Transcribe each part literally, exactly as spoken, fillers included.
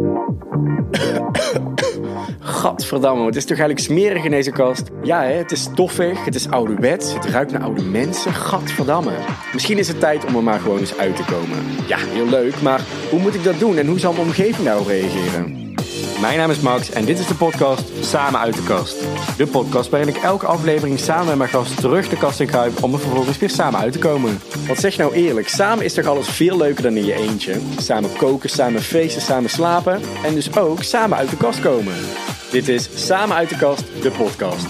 Gadverdamme, het is toch eigenlijk smerig in deze kast? Ja, hè, het is stoffig, het is ouderwets, het ruikt naar oude mensen. Gadverdamme. Misschien is het tijd om er maar gewoon eens uit te komen. Ja, heel leuk, maar hoe moet ik dat doen en hoe zal mijn omgeving daarop reageren? Mijn naam is Max en dit is de podcast Samen uit de Kast. De podcast waarin ik elke aflevering samen met mijn gast terug de kast in kruip om er vervolgens weer samen uit te komen. Want zeg nou eerlijk, samen is toch alles veel leuker dan in je eentje? Samen koken, samen feesten, samen slapen en dus ook samen uit de kast komen. Dit is Samen uit de Kast, de podcast.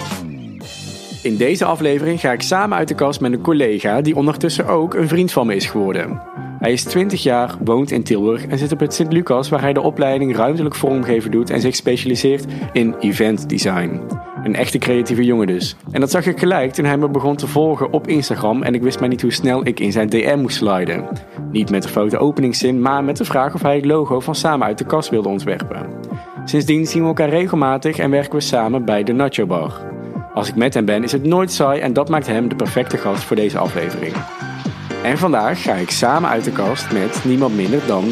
In deze aflevering ga ik samen uit de kast met een collega die ondertussen ook een vriend van me is geworden. Hij is twintig jaar, woont in Tilburg en zit op het Sint-Lucas waar hij de opleiding ruimtelijk vormgeven doet en zich specialiseert in event design. Een echte creatieve jongen dus. En dat zag ik gelijk toen hij me begon te volgen op Instagram en ik wist maar niet hoe snel ik in zijn D M moest sliden. Niet met de foto openingszin, maar met de vraag of hij het logo van Samen uit de Kast wilde ontwerpen. Sindsdien zien we elkaar regelmatig en werken we samen bij de Nacho Bar. Als ik met hem ben is het nooit saai en dat maakt hem de perfecte gast voor deze aflevering. En vandaag ga ik samen uit de kast met niemand minder dan...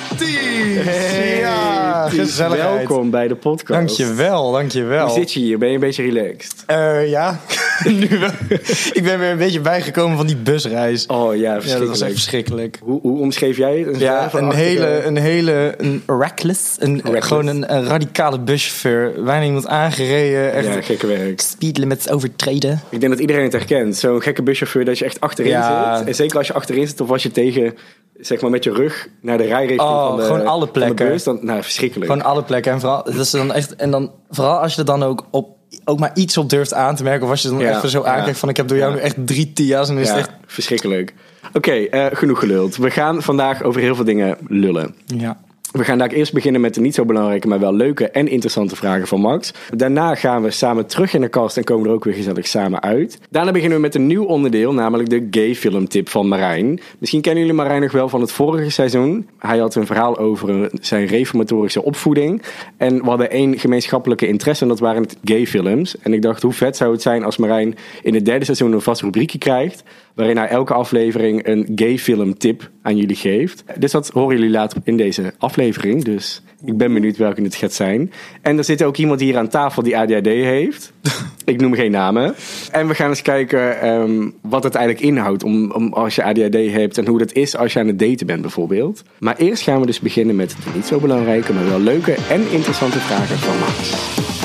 Ties! Hey, ja, Ties, gezelligheid. Welkom bij de podcast. Dankjewel, dankjewel. Hoe zit je hier? Ben je een beetje relaxed? Uh, ja, nu wel. Ik ben weer een beetje bijgekomen van die busreis. Oh ja, verschrikkelijk. Ja, dat was echt verschrikkelijk. Hoe, hoe omschreef jij het? Een ja, een hele, een hele, een reckless, een, reckless. gewoon een, een radicale buschauffeur. Bijna iemand aangereden. Echt ja, gekke werk. Speed limits overtreden. Ik denk dat iedereen het herkent. Zo'n gekke buschauffeur dat je echt achterin ja. zit. En zeker als je achterin zit of als je tegen... zeg maar met je rug naar de rijrichting oh, van de, gewoon alle plekken. Van de bus. Dan, nou, verschrikkelijk. Gewoon alle plekken. En vooral, dat is dan echt, en dan, vooral als je er dan ook, op, ook maar iets op durft aan te merken. Of als je dan ja, even zo aankijkt ja, van ik heb door jou ja. nu echt drie Tia's. En is ja, het echt... verschrikkelijk. Oké, okay, uh, genoeg geluld. We gaan vandaag over heel veel dingen lullen. Ja. We gaan daar eerst beginnen met de niet zo belangrijke, maar wel leuke en interessante vragen van Max. Daarna gaan we samen terug in de kast en komen er ook weer gezellig samen uit. Daarna beginnen we met een nieuw onderdeel, namelijk de gay film tip van Marijn. Misschien kennen jullie Marijn nog wel van het vorige seizoen. Hij had een verhaal over zijn reformatorische opvoeding. En we hadden één gemeenschappelijke interesse en dat waren het gay films. En ik dacht, hoe vet zou het zijn als Marijn in het derde seizoen een vast rubriekje krijgt, waarin hij elke aflevering een gay film tip aan jullie geeft. Dus dat horen jullie later in deze aflevering. Dus ik ben benieuwd welke het gaat zijn. En er zit ook iemand hier aan tafel die A D H D heeft. Ik noem geen namen. En we gaan eens kijken um, wat het eigenlijk inhoudt om, om als je A D H D hebt en hoe dat is als je aan het daten bent bijvoorbeeld. Maar eerst gaan we dus beginnen met de niet zo belangrijke, maar wel leuke en interessante vragen van Max.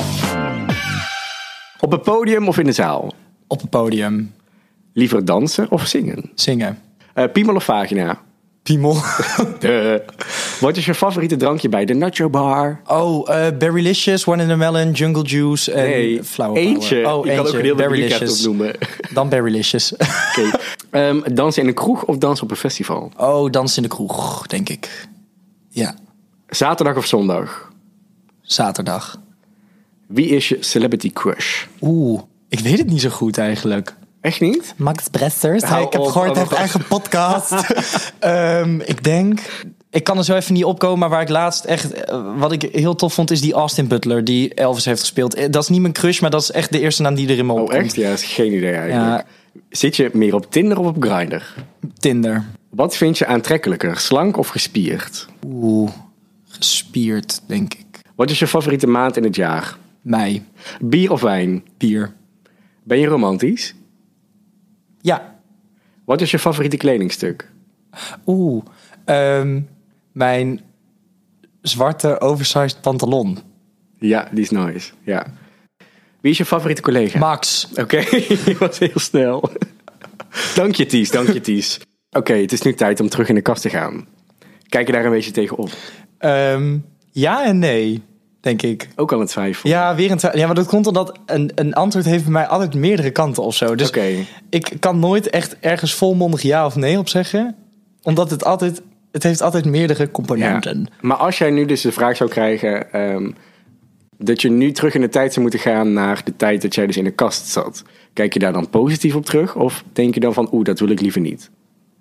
Op het podium of in de zaal? Op het podium. Liever dansen of zingen? Zingen. Uh, piemel of vagina? Piemel. De. Wat is je favoriete drankje bij de Nacho Bar? Oh, uh, Berrylicious, One in a Melon, Jungle Juice en nee, Flower eentje. Power. Oh, je kan ook een heel Berrylicious opnoemen. Dan Berrylicious. Oké. Okay. Um, dansen in een kroeg of dansen op een festival? Oh, dansen in de kroeg, denk ik. Ja. Zaterdag of zondag? Zaterdag. Wie is je celebrity crush? Oeh, ik weet het niet zo goed eigenlijk. Echt niet? Max Bressers. Hey, ik heb op, gehoord, hij heeft eigen podcast. um, ik denk... Ik kan er zo even niet opkomen, maar waar ik laatst echt... Uh, wat ik heel tof vond, is die Austin Butler, die Elvis heeft gespeeld. Dat is niet mijn crush, maar dat is echt de eerste naam die er in me opkomt. Oh, echt? Ja, dat is geen idee eigenlijk. Ja. Zit je meer op Tinder of op Grindr? Tinder. Wat vind je aantrekkelijker, slank of gespierd? Oeh, gespierd, denk ik. Wat is je favoriete maand in het jaar? Mei. Bier of wijn? Bier. Ben je romantisch? Ja. Wat is je favoriete kledingstuk? Oeh, um, mijn zwarte oversized pantalon. Ja, die is nice. Ja. Wie is je favoriete collega? Max. Oké, okay, je was heel snel. Dank je, Ties. Dank je, Ties. Oké, okay, het is nu tijd om terug in de kast te gaan. Kijk je daar een beetje tegen op? Um, ja en nee, denk ik. Ook al een twijfel. Ja, weer een twijfel. Ja, maar dat komt omdat een, een antwoord heeft bij mij altijd meerdere kanten of zo. Dus okay. Ik kan nooit echt ergens volmondig ja of nee op zeggen. Omdat het altijd... Het heeft altijd meerdere componenten. Ja. Maar als jij nu dus de vraag zou krijgen... Um, dat je nu terug in de tijd zou moeten gaan naar de tijd dat jij dus in de kast zat. Kijk je daar dan positief op terug? Of denk je dan van, oeh, dat wil ik liever niet?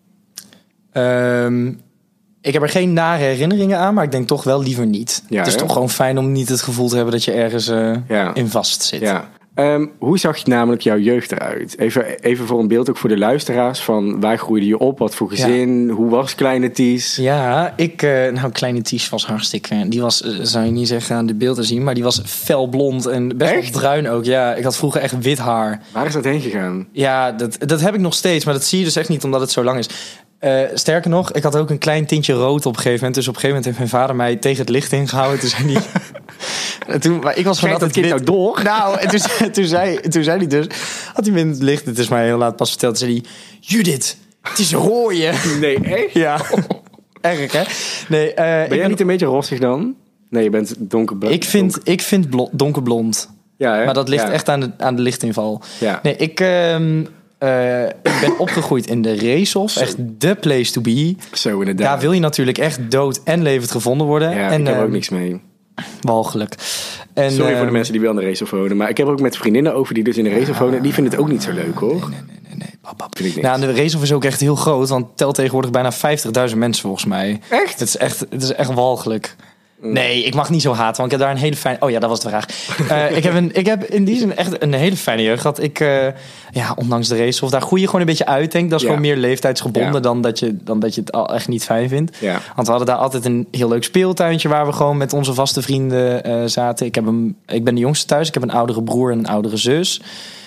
Um, ik heb er geen nare herinneringen aan, maar ik denk toch wel liever niet. Ja, het is hè? toch gewoon fijn om niet het gevoel te hebben dat je ergens uh, ja. in vast zit. Ja. Um, hoe zag je namelijk jouw jeugd eruit? Even, even voor een beeld ook voor de luisteraars van waar groeide je op? Wat voor gezin? Ja. Hoe was kleine Ties? Ja, ik... Uh, nou, kleine Ties was hartstikke... Die was, uh, zou je niet zeggen aan de beelden zien, maar die was felblond en best wel bruin ook. Ja, ik had vroeger echt wit haar. Waar is dat heen gegaan? Ja, dat, dat heb ik nog steeds, maar dat zie je dus echt niet omdat het zo lang is. Uh, sterker nog, ik had ook een klein tintje rood op een gegeven moment. Dus op een gegeven moment heeft mijn vader mij tegen het licht ingehouden. Toen zei hij... toen, maar ik was gewoon altijd kind nou door? Nou, en toen, toen, zei, toen zei hij dus... Had hij me in het licht, het is mij heel laat pas verteld. Toen zei hij... Judith, het is rooien. Nee, echt? Ja. Erg, hè? Nee, uh, ben ik jij ben... niet een beetje rossig dan? Nee, je bent donkerblond. Ik vind, donker. ik vind blo- donkerblond. Ja, hè? Maar dat ligt ja. echt aan de, aan de lichtinval. Ja. Nee, ik... Uh, Uh, ik ben opgegroeid in de Racehof. Echt the place to be. Zo inderdaad. Daar wil je natuurlijk echt dood en levend gevonden worden. Ja, en, ik heb uh, ook niks mee. Walgelijk. En, Sorry uh, voor de mensen die wel aan de Racehof wonen. Maar ik heb ook met vriendinnen over die dus in de Racehof uh, wonen. Die vinden het ook niet zo leuk, hoor. Nee, nee, nee. nee, nee. Pap, pap. Vind ik nou, de Racehof is ook echt heel groot. Want het telt tegenwoordig bijna vijftigduizend mensen volgens mij. Echt? Het is echt, het is echt walgelijk. Nee, ik mag niet zo haten, want ik heb daar een hele fijne... Oh ja, dat was de vraag. Uh, ik, heb een, ik heb in die zin echt een hele fijne jeugd gehad. Ik, uh, ja, ondanks de Racehof, daar groei je gewoon een beetje uit, denk ik. Dat is ja. gewoon meer leeftijdsgebonden ja. dan, dat je, dan dat je het al echt niet fijn vindt. Ja. Want we hadden daar altijd een heel leuk speeltuintje waar we gewoon met onze vaste vrienden uh, zaten. Ik, heb een, ik ben de jongste thuis. Ik heb een oudere broer en een oudere zus.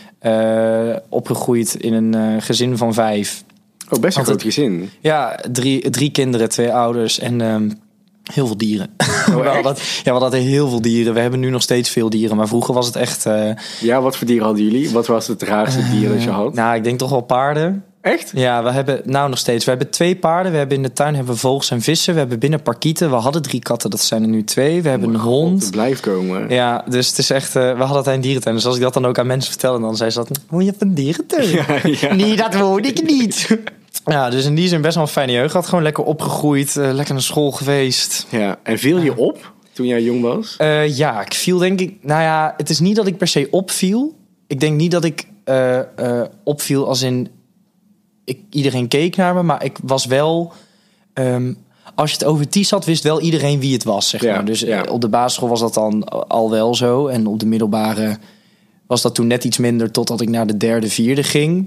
Uh, opgegroeid in een uh, gezin van vijf. Oh, best een groot gezin. Ja, drie, drie kinderen, twee ouders en... Um, heel veel dieren. Oh, we hadden, ja, we hadden heel veel dieren. We hebben nu nog steeds veel dieren. Maar vroeger was het echt... Uh... Ja, wat voor dieren hadden jullie? Wat was het raarste uh, dier dat je had? Nou, ik denk toch wel paarden. Echt? Ja, we hebben... Nou, nog steeds. We hebben twee paarden. We hebben in de tuin hebben we vogels en vissen. We hebben binnen parkieten. We hadden drie katten. Dat zijn er nu twee. We hebben oh, een God, hond. Het blijft komen. Ja, dus het is echt... Uh, we hadden altijd een dierentuin. Dus als ik dat dan ook aan mensen vertelde... dan zei ze dat... Oh, je hebt een dierentuin? Ja, ja. Nee, dat woon ik niet. Ja, dus in die zin best wel een fijne jeugd. Had gewoon lekker opgegroeid, uh, lekker naar school geweest. Ja, en viel je op toen jij jong was? Uh, ja, ik viel denk ik... Nou ja, het is niet dat ik per se opviel. Ik denk niet dat ik uh, uh, opviel als in... Ik, iedereen keek naar me, maar ik was wel... Um, als je het over Ties had, wist wel iedereen wie het was, zeg ja, maar. Dus ja. uh, op de basisschool was dat dan al wel zo. En op de middelbare was dat toen net iets minder... totdat ik naar de derde, vierde ging...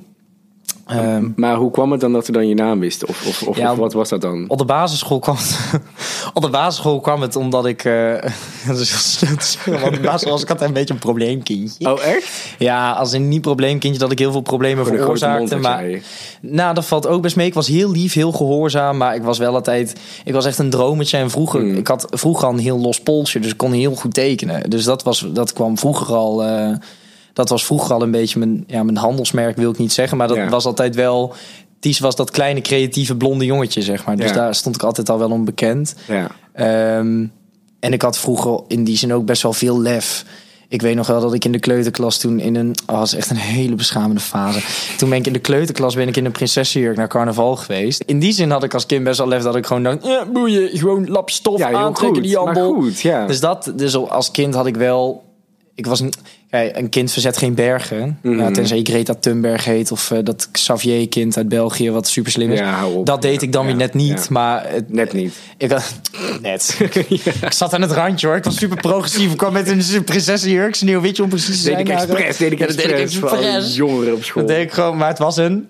Um, maar hoe kwam het dan dat we dan je naam wisten? Of, of, of, ja, of wat was dat dan? Op de basisschool kwam het, op de basisschool kwam het omdat ik... Uh, dat is heel snel, want op de basisschool was ik altijd een beetje een probleemkindje. Oh, echt? Ja, als een niet probleemkindje dat ik heel veel problemen Voor veroorzaakte. Maar nou, dat valt ook best mee. Ik was heel lief, heel gehoorzaam, maar ik was wel altijd... Ik was echt een drometje en vroeger... Hmm. Ik had vroeger al een heel los polsje, dus ik kon heel goed tekenen. Dus dat, was, dat kwam vroeger al... Uh, Dat was vroeger al een beetje mijn, ja, mijn handelsmerk, wil ik niet zeggen. Maar dat ja. was altijd wel... Ties was dat kleine, creatieve, blonde jongetje, zeg maar. Dus ja. daar stond ik altijd al wel onbekend. Ja. Um, en ik had vroeger in die zin ook best wel veel lef. Ik weet nog wel dat ik in de kleuterklas toen in een... Oh, dat is echt een hele beschamende fase. Toen ben ik in de kleuterklas ben ik in een prinsessenjurk naar carnaval geweest. In die zin had ik als kind best wel lef dat ik gewoon dacht... Ja, boeien, gewoon lap stof ja, aantrekken, goed, die jambel. Goed, ja. Dus dat, dus als kind had ik wel... Ik was een, kijk, een kind verzet geen bergen. Mm-hmm. Ja, tenzij je Greta Thunberg heet. Of uh, dat Xavier-kind uit België wat super slim is. Ja, dat deed ik dan ja, weer net niet. Ja. Maar het, net niet. Ik, uh, net. ja. Ik zat aan het randje hoor. Ik was super progressief. Ik kwam met een prinsessenjurk. Sneeuwwitje om precies te zijn. Deed ik expres. Deed ik ja, dat deed ik expres. Jongeren op school. Dat deed ik gewoon. Maar het was een...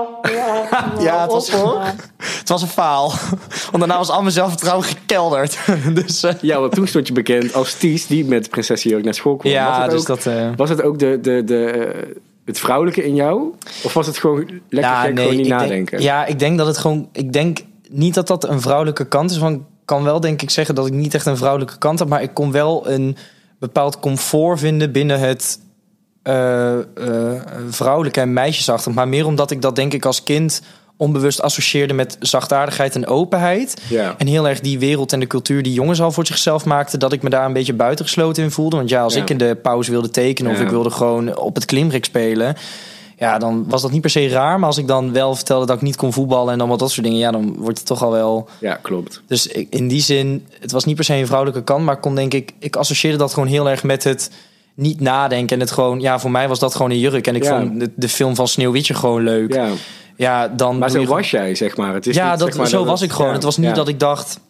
ja, het was, het was een faal. Want daarna was al mijn zelfvertrouwen gekelderd. dus, uh, ja, want toen stond je bekend als Ties die met prinsessenjurk naar school kwam. Ja, was het dus ook, dat... Uh... Was het ook de, de, de, uh, het vrouwelijke in jou? Of was het gewoon lekker ja, gek, nee, gewoon niet ik nadenken? Denk, ja, ik denk dat het gewoon... Ik denk niet dat dat een vrouwelijke kant is. Want ik kan wel denk ik zeggen dat ik niet echt een vrouwelijke kant heb. Maar ik kon wel een bepaald comfort vinden binnen het... Uh, uh, vrouwelijke en meisjesachtig. Maar meer omdat ik dat denk ik als kind onbewust associeerde met zachtaardigheid en openheid. Ja. En heel erg die wereld en de cultuur die jongens al voor zichzelf maakten, dat ik me daar een beetje buitengesloten in voelde. Want ja, als ja. ik in de pauze wilde tekenen of ja. ik wilde gewoon op het klimrek spelen, ja, dan was dat niet per se raar. Maar als ik dan wel vertelde dat ik niet kon voetballen en allemaal dat soort dingen, ja, dan wordt het toch al wel... Ja, klopt. Dus in die zin, het was niet per se een vrouwelijke kant, maar ik kon denk ik, ik associeerde dat gewoon heel erg met het niet nadenken. En het gewoon, ja, voor mij was dat gewoon een jurk. En ik ja. vond de, de film van Sneeuwwitje gewoon leuk. Ja. Ja, dan maar zo je... was jij, zeg maar. Het is ja, niet, dat, zeg maar, zo dat was het... ik gewoon. Ja. Het was niet ja. dat ik dacht...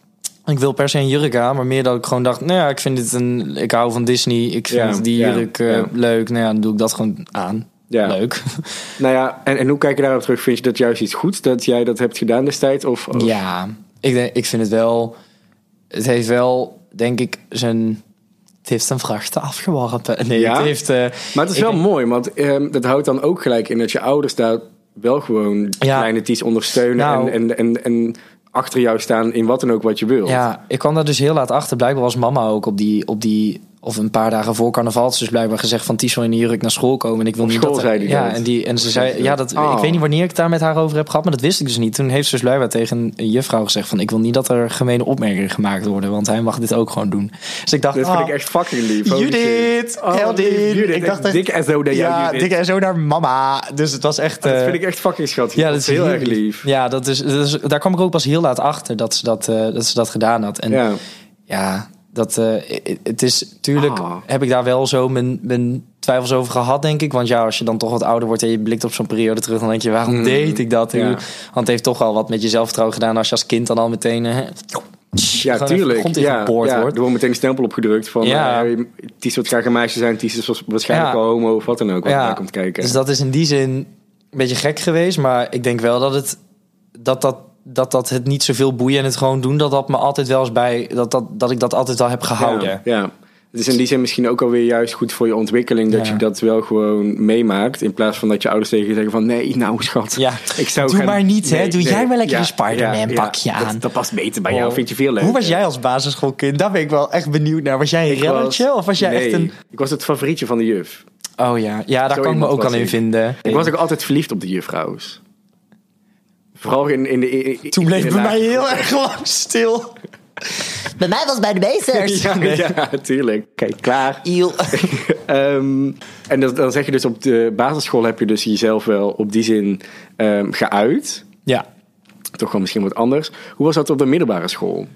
ik wil per se een jurk aan, maar meer dat ik gewoon dacht, nou ja, ik vind dit een, ik hou van Disney, ik vind Ja, die ja, jurk uh, ja. leuk, nou ja, dan doe ik dat gewoon aan. Ja. Leuk. Nou ja, en, en hoe kijk je daarop terug? Vind je dat juist iets goeds dat jij dat hebt gedaan destijds? Of, of? Ja, ik, denk, ik vind het wel, het heeft wel, denk ik, zijn... Het heeft zijn vruchten afgeworpen. Nee, Ja? het heeft... Uh, Maar het is ik wel denk- mooi, want um, dat houdt dan ook gelijk in dat je ouders daar wel gewoon Ja. kleine Ties ondersteunen Nou. en, en, en, en achter jou staan in wat dan ook wat je wil. Ja, ik kwam daar dus heel laat achter. Blijkbaar was mama ook op die... Op die of een paar dagen voor carnaval. Dus blijkbaar gezegd van Ties wil in de jurk naar school komen. En ik wil Op niet school dat... zei die ja, dat. en, die, en ze zei... Ja, dat, Oh. ik weet niet wanneer ik het daar met haar over heb gehad. Maar dat wist ik dus niet. Toen heeft ze dus blijkbaar tegen een juffrouw gezegd van... Ik wil niet dat er gemene opmerkingen gemaakt worden. Want hij mag dit ook gewoon doen. Dus ik dacht... Dat vind oh, ik echt fucking lief. Holy shit. Judith! Oh, Heldin! Judith, Ik dacht echt... dik en zo naar jou, Ja, Judith. dik en zo naar mama. Dus het was echt... Dat eh, vind ik echt fucking schattig. ja, dat is heel erg lief. Ja, dat is, dat is, daar kwam ik ook pas heel laat achter dat ze dat, uh, dat, ze dat gedaan had. En ja, Ja. dat, uh, het is natuurlijk, Ah. heb ik daar wel zo mijn, mijn twijfels over gehad, denk ik. Want ja, als je dan toch wat ouder wordt en je blikt op zo'n periode terug, dan denk je, waarom Mm. deed ik dat? Ja. Want het heeft toch wel wat met je zelfvertrouwen gedaan als je als kind dan al meteen... Uh, Ja, gewoon even tuurlijk. grond Ja, ingeboord ja, wordt. er wordt meteen een stempel opgedrukt van... Ja. Ja. Ties wil graag een meisje zijn, Ties is waarschijnlijk Ja. al homo of wat dan ook. Wat Ja. erbij komt kijken. Dus dat is in die zin een beetje gek geweest. Maar ik denk wel dat het dat dat, dat, dat het niet zoveel boeien en het gewoon doen, dat dat me altijd wel eens bij, dat, dat, dat ik dat altijd wel heb gehouden. Ja, ja. Het is in die zin misschien ook alweer juist goed voor je ontwikkeling dat Ja. je dat wel gewoon meemaakt. In plaats van dat je ouders tegen je zeggen van nee, nou schat. Ja. Ik zou Doe gaan- maar niet, hè. Doe jij maar lekker Ja, een Spider-Man ja, ja. pakje aan. Dat, dat past beter bij Oh. jou, vind je veel leuk. Hoe was jij als basisschoolkind? Daar ben ik wel echt benieuwd naar. Was jij een Ik relletje of was jij nee, echt een... ik was het favorietje van de juf. Oh ja, ja daar Zo kan ik me iemand ook was al in ik. vinden. Ik was ook altijd verliefd op de juffrouws. Vooral in, in de... in- in- Toen bleef in het de bij mij laag- heel erg lang stil. Bij mij was het bij de meesters. Ja, ja, tuurlijk. Kijk, klaar. Iel. Ehm, en dan, dan zeg je dus op de basisschool heb je dus jezelf wel op die zin ehm, geuit. Ja. Toch wel misschien wat anders. Hoe was dat op de middelbare school?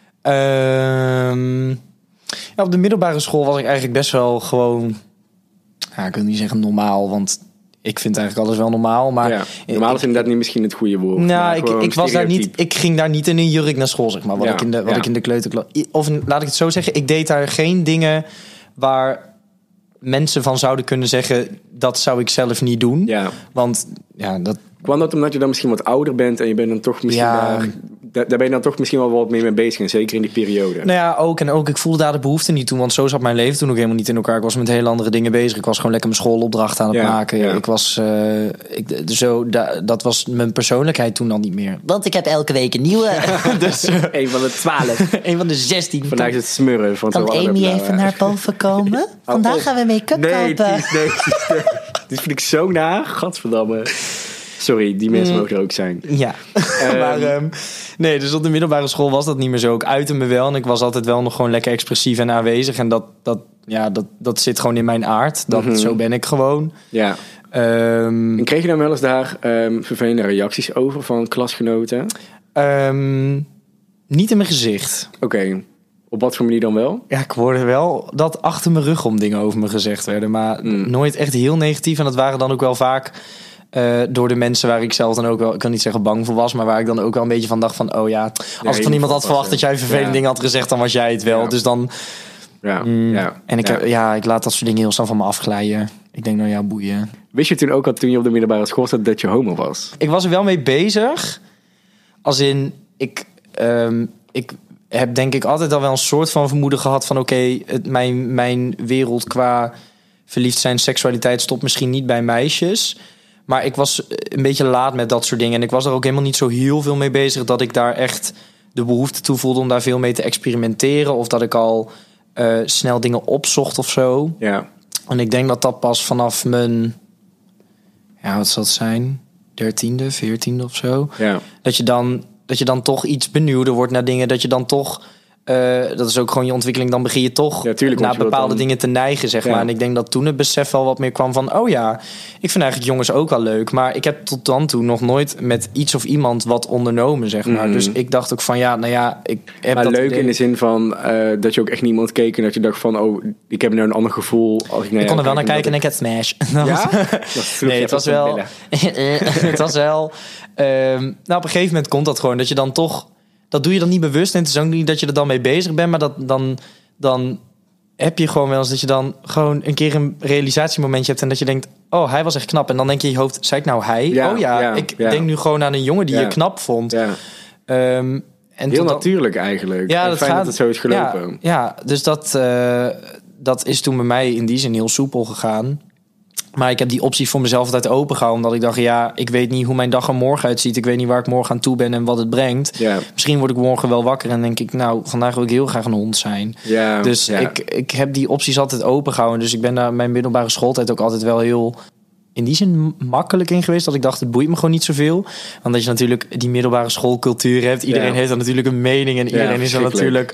Ehm, ja, op de middelbare school was ik eigenlijk best wel gewoon... Ja, ik wil niet zeggen normaal, want ik vind eigenlijk alles wel normaal. Maar ja, normaal is inderdaad niet misschien het goede woord. maar Nou, ik, gewoon ik, was daar niet, stereotype. ik ging daar niet in een jurk naar school, zeg maar. Wat Ja, ik in de, wat ja. ik in de kleuterklas... Of laat ik het zo zeggen, ik deed daar geen dingen waar mensen van zouden kunnen zeggen... dat zou ik zelf niet doen. Ja. Want ja, dat... Kwam dat omdat je dan misschien wat ouder bent en je bent dan toch misschien Ja. daar, daar... Daar ben je dan toch misschien wel wat meer mee bezig. En zeker in die periode. Nou ja, ook. En ook, ik voelde daar de behoefte niet toe. Want zo zat mijn leven toen ook helemaal niet in elkaar. Ik was met hele andere dingen bezig. Ik was gewoon lekker mijn schoolopdrachten aan het Ja, maken. ja. Ik was... eh, ik, zo, da, dat was mijn persoonlijkheid toen al niet meer. Want ik heb elke week een nieuwe. dus eh, Een van de twaalf. een van de zestien. Vandaag is het smurren. Van Kan zo Amy allemaal, even eh, naar boven komen? Vandaag op. gaan we make-up Nee, kopen. Ties, nee, Ties, nee. Dit vind ik zo naar. Gadverdamme. Sorry, die mensen Mm. mogen er ook zijn. Ja, maar ehm, nee, dus op de middelbare school was dat niet meer zo. Ik uitte me wel en ik was altijd wel nog gewoon lekker expressief en aanwezig. En dat, dat, ja, dat, dat zit gewoon in mijn aard. Dat, Mhm. Zo ben ik gewoon. Ja. Ehm, En kreeg je dan wel eens daar ehm, vervelende reacties over van klasgenoten? ehm, niet in mijn gezicht. Oké. Op wat voor manier dan wel? Ja, ik hoorde wel dat achter mijn rug om dingen over me gezegd werden. Maar Mm. nooit echt heel negatief. En dat waren dan ook wel vaak eh, door de mensen waar ik zelf dan ook wel... Ik kan niet zeggen bang voor was, maar waar ik dan ook wel een beetje van dacht van... Oh ja, als je ik van moet iemand had oppassen. verwacht dat jij vervelende Ja. dingen had gezegd... dan was jij het wel. Ja. Dus dan... Ja. Mm, ja. En ik, ja. heb- ja, ik laat dat soort dingen heel snel van me afglijden. Ik denk, nou ja, boeien. Wist je toen ook al toen je op de middelbare school zat dat je homo was? Ik was er wel mee bezig. Als in, ik, ehm, ik heb denk ik altijd al wel een soort van vermoeden gehad van... oké, het mijn, mijn wereld qua verliefd zijn, seksualiteit stopt misschien niet bij meisjes. Maar ik was een beetje laat met dat soort dingen. En ik was er ook helemaal niet zo heel veel mee bezig... dat ik daar echt de behoefte toe voelde om daar veel mee te experimenteren. Of dat ik al eh, snel dingen opzocht of zo. Ja. En ik denk dat dat pas vanaf mijn... Ja, wat zal het zijn? Dertiende, veertiende of zo. Ja. Dat je dan, dat je dan toch iets benieuwder wordt naar dingen. Dat je dan toch... eh, dat is ook gewoon je ontwikkeling. Dan begin je toch Ja, tuurlijk, want naar je wilt bepaalde dan- dingen te neigen, zeg Ja. maar. En ik denk dat toen het besef wel wat meer kwam van... oh ja, ik vind eigenlijk jongens ook wel leuk. Maar ik heb tot dan toe nog nooit met iets of iemand wat ondernomen, zeg maar. Mhm. Dus ik dacht ook van ja, nou ja... Ik heb Maar dat leuk idee. in de zin van eh, dat je ook echt niemand keek en dat je dacht van, oh, ik heb nu een ander gevoel. Als ik, naar Ik kon jou er wel naar kijk, kijken en ik omdat had Smash. Ja? Dat sloeg Nee, je het was even op wel... de billen. het was wel... ehm, nou, op een gegeven moment komt dat gewoon. Dat je dan toch... dat doe je dan niet bewust. En het is ook niet dat je er dan mee bezig bent. Maar dat, dan, dan heb je gewoon wel eens dat je dan gewoon een keer een realisatiemomentje hebt. En dat je denkt, oh, hij was echt knap. En dan denk je in je hoofd, zei ik nou hij? Ja, oh ja, ja, ik ja. denk nu gewoon aan een jongen die Ja. je knap vond. Ja. Um, en Heel tot natuurlijk eigenlijk. Ja, En dat fijn gaat, dat het zo is gelopen. Ja, ja dus dat, uh, dat is toen bij mij in die zin heel soepel gegaan. Maar ik heb die optie voor mezelf altijd open gehouden. Omdat ik dacht, ja, ik weet niet hoe mijn dag er morgen uitziet. Ik weet niet waar ik morgen aan toe ben en wat het brengt. Ja. Misschien word ik morgen wel wakker en denk ik, nou, vandaag wil ik heel graag een hond zijn. Ja, dus ja. Ik, ik heb die opties altijd open gehouden. Dus ik ben daar mijn middelbare schooltijd ook altijd wel heel... in die zin makkelijk in geweest. Dat ik dacht, het boeit me gewoon niet zoveel. Want dat je natuurlijk die middelbare schoolcultuur hebt. Iedereen Ja. heeft dan natuurlijk een mening. En iedereen Ja, is dan natuurlijk...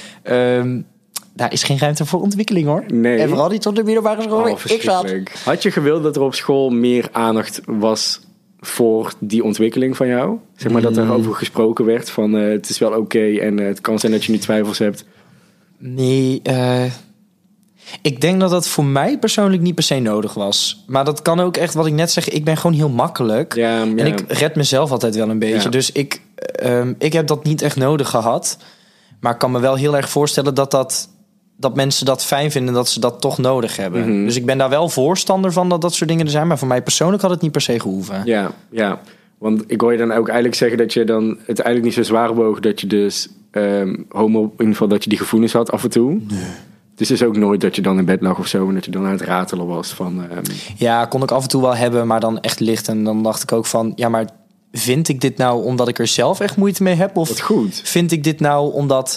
Um, daar is geen ruimte voor ontwikkeling, hoor. Nee. En vooral niet op de middelbare school. Oh, ik zat. verschrikkelijk. Had je gewild dat er op school meer aandacht was voor die ontwikkeling van jou? Zeg maar dat er over gesproken werd van uh, het is wel oké okay en uh, het kan zijn dat je nu twijfels hebt. Nee, uh, ik denk dat dat voor mij persoonlijk niet per se nodig was. Maar dat kan ook echt, wat ik net zeg, ik ben gewoon heel makkelijk. Ja, ja. En ik red mezelf altijd wel een beetje. Ja. Dus ik, um, ik heb dat niet echt nodig gehad. Maar ik kan me wel heel erg voorstellen dat, dat, dat mensen dat fijn vinden, dat ze dat toch nodig hebben. Mm-hmm. Dus ik ben daar wel voorstander van dat dat soort dingen er zijn. Maar voor mij persoonlijk had het niet per se gehoeven. Ja, ja. Want ik hoor je dan ook eigenlijk zeggen dat je dan het eigenlijk niet zo zwaar woog dat je dus um, homo, in ieder geval dat je die gevoelens had af en toe. Nee. Dus het is ook nooit dat je dan in bed lag of zo en dat je dan aan het ratelen was van... Um... Ja, kon ik af en toe wel hebben, maar dan echt licht. En dan dacht ik ook van, ja, maar vind ik dit nou omdat ik er zelf echt moeite mee heb? Of Wat goed. Vind ik dit nou omdat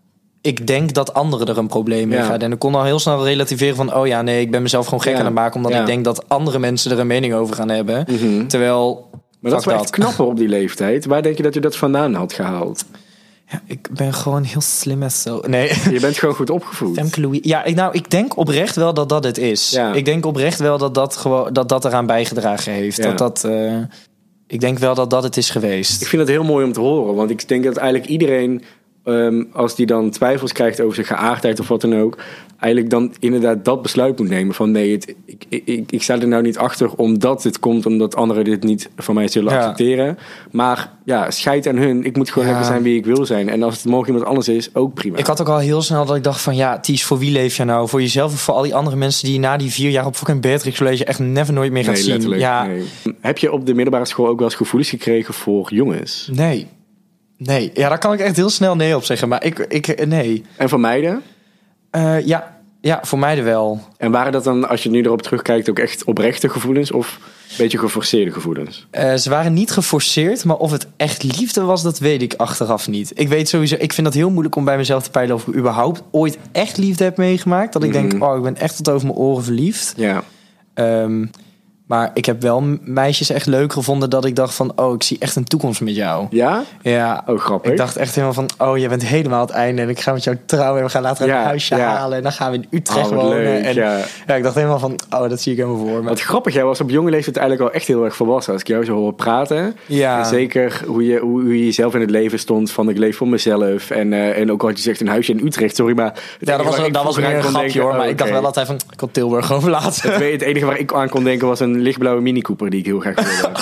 ik denk dat anderen er een probleem mee ja. gaan? En ik kon al heel snel relativeren van, oh ja, nee, ik ben mezelf gewoon gek ja. aan het maken, omdat ja. ik denk dat andere mensen er een mening over gaan hebben. Mm-hmm. Terwijl... Maar dat is wel echt knapper op die leeftijd. Waar denk je dat je dat vandaan had gehaald? Ja, ik ben gewoon heel slim en zo. Nee. Je bent gewoon goed opgevoed. Femke Louise. Ja, ik, nou, ik denk oprecht wel dat dat het is. Ja. Ik denk oprecht wel dat dat, gewoon, dat, dat eraan bijgedragen heeft. Ja. Dat dat... Uh, ik denk wel dat dat het is geweest. Ik vind het heel mooi om te horen. Want ik denk dat eigenlijk iedereen... Um, als die dan twijfels krijgt over zijn geaardheid of wat dan ook... eigenlijk dan inderdaad dat besluit moet nemen. Van nee, het, ik, ik, ik sta er nou niet achter omdat het komt... omdat anderen dit niet van mij zullen ja. accepteren. Maar ja, scheid aan hun. Ik moet gewoon ja. lekker zijn wie ik wil zijn. En als het morgen iemand anders is, ook prima. Ik had ook al heel snel dat ik dacht van... ja, Ties, voor wie leef je nou? Voor jezelf of voor al die andere mensen... die na die vier jaar op fucking Beatrix College... echt never nooit meer gaat nee, zien? Letterlijk, ja. nee. Heb je op de middelbare school ook wel eens gevoelens gekregen voor jongens? Nee. Nee, ja, daar kan ik echt heel snel nee op zeggen. Maar ik, ik nee. En voor meiden? Uh, ja, ja, voor meiden wel. En waren dat dan, als je nu erop terugkijkt, ook echt oprechte gevoelens of een beetje geforceerde gevoelens? Uh, ze waren niet geforceerd, maar of het echt liefde was, dat weet ik achteraf niet. Ik weet sowieso, ik vind dat heel moeilijk om bij mezelf te peilen of ik überhaupt ooit echt liefde heb meegemaakt. Dat ik mm-hmm. denk, oh, ik ben echt tot over mijn oren verliefd. Ja. Um, Maar ik heb wel meisjes echt leuk gevonden dat ik dacht van... oh, ik zie echt een toekomst met jou. Ja? Ja. Oh, grappig. Ik dacht echt helemaal van... oh, je bent helemaal het einde en ik ga met jou trouwen... en we gaan later ja, een huisje ja. halen... en dan gaan we in Utrecht oh, wonen. Leuk, en ja. ja, ik dacht helemaal van... oh, dat zie ik helemaal voor me. Wat grappig, jij was op jonge leeftijd eigenlijk al echt heel erg volwassen... als ik jou zo hoor praten. Ja. En zeker hoe je, hoe, hoe je zelf in het leven stond... van ik leef voor mezelf. En, uh, en ook wat je zegt, een huisje in Utrecht. Sorry, maar... Ja, dat was, dat was meer een grapje denken, hoor. Maar oh, ik dacht okay. wel altijd van... ik kon Tilburg gewoon verlaten. Het, het enige waar ik aan kon denken was een lichtblauwe Mini Cooper... die ik heel graag wilde.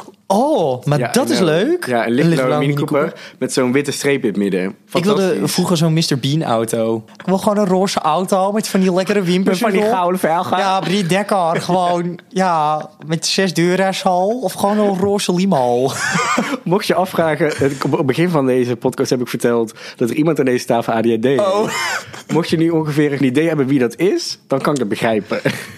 Oh, maar ja, dat is nou, leuk. Ja, een lichtblauwe Mini Cooper met zo'n witte streep in het midden. Ik wilde vroeger zo'n mister Bean auto. Ik wil gewoon een roze auto met van die lekkere wimpers. Met van die gouden velgen. Ja, Brie Dekker. Gewoon, ja, met zes deuren al. Of gewoon een roze limo. Mocht je afvragen, op het begin van deze podcast heb ik verteld dat er iemand aan deze tafel A D H D heeft. Oh. Mocht je nu ongeveer een idee hebben wie dat is, dan kan ik dat begrijpen.